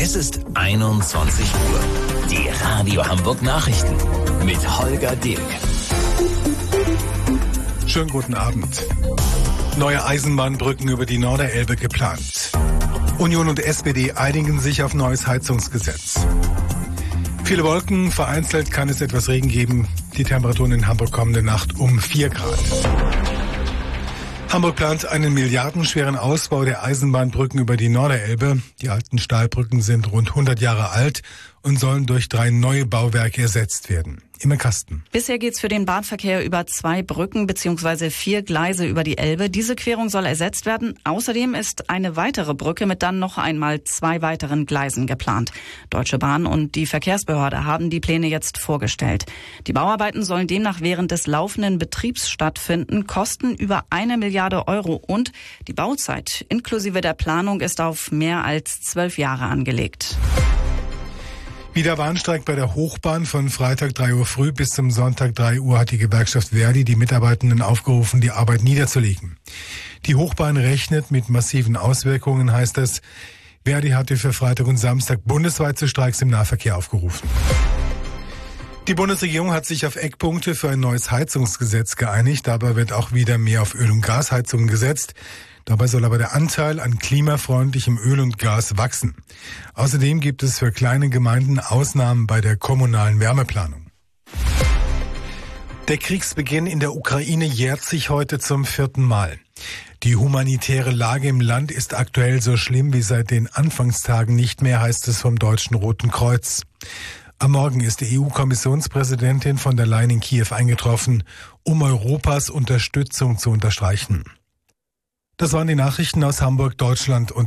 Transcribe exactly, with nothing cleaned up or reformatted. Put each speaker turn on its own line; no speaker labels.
Es ist einundzwanzig Uhr. Die Radio Hamburg Nachrichten mit Holger Dilk.
Schönen guten Abend. Neue Eisenbahnbrücken über die Norderelbe geplant. Union und S P D einigen sich auf neues Heizungsgesetz. Viele Wolken, vereinzelt kann es etwas Regen geben. Die Temperaturen in Hamburg kommende Nacht um vier Grad. Hamburg plant einen milliardenschweren Ausbau der Eisenbahnbrücken über die Norderelbe. Die alten Stahlbrücken sind rund hundert Jahre alt und sollen durch drei neue Bauwerke ersetzt werden. Im Kasten.
Bisher geht's für den Bahnverkehr über zwei Brücken bzw. vier Gleise über die Elbe. Diese Querung soll ersetzt werden. Außerdem ist eine weitere Brücke mit dann noch einmal zwei weiteren Gleisen geplant. Deutsche Bahn und die Verkehrsbehörde haben die Pläne jetzt vorgestellt. Die Bauarbeiten sollen demnach während des laufenden Betriebs stattfinden, kosten über eine Milliarde Euro und die Bauzeit inklusive der Planung ist auf mehr als zwölf Jahre angelegt.
Wieder Warnstreik bei der Hochbahn. Von Freitag drei Uhr früh bis zum Sonntag drei Uhr hat die Gewerkschaft Verdi die Mitarbeitenden aufgerufen, die Arbeit niederzulegen. Die Hochbahn rechnet mit massiven Auswirkungen, heißt es. Verdi hatte für Freitag und Samstag bundesweit zu Streiks im Nahverkehr aufgerufen. Die Bundesregierung hat sich auf Eckpunkte für ein neues Heizungsgesetz geeinigt. Dabei wird auch wieder mehr auf Öl- und Gasheizungen gesetzt. Dabei soll aber der Anteil an klimafreundlichem Öl und Gas wachsen. Außerdem gibt es für kleine Gemeinden Ausnahmen bei der kommunalen Wärmeplanung. Der Kriegsbeginn in der Ukraine jährt sich heute zum vierten Mal. Die humanitäre Lage im Land ist aktuell so schlimm wie seit den Anfangstagen nicht mehr, heißt es vom Deutschen Roten Kreuz. Am Morgen ist die E U-Kommissionspräsidentin von der Leyen in Kiew eingetroffen, um Europas Unterstützung zu unterstreichen. Das waren die Nachrichten aus Hamburg, Deutschland und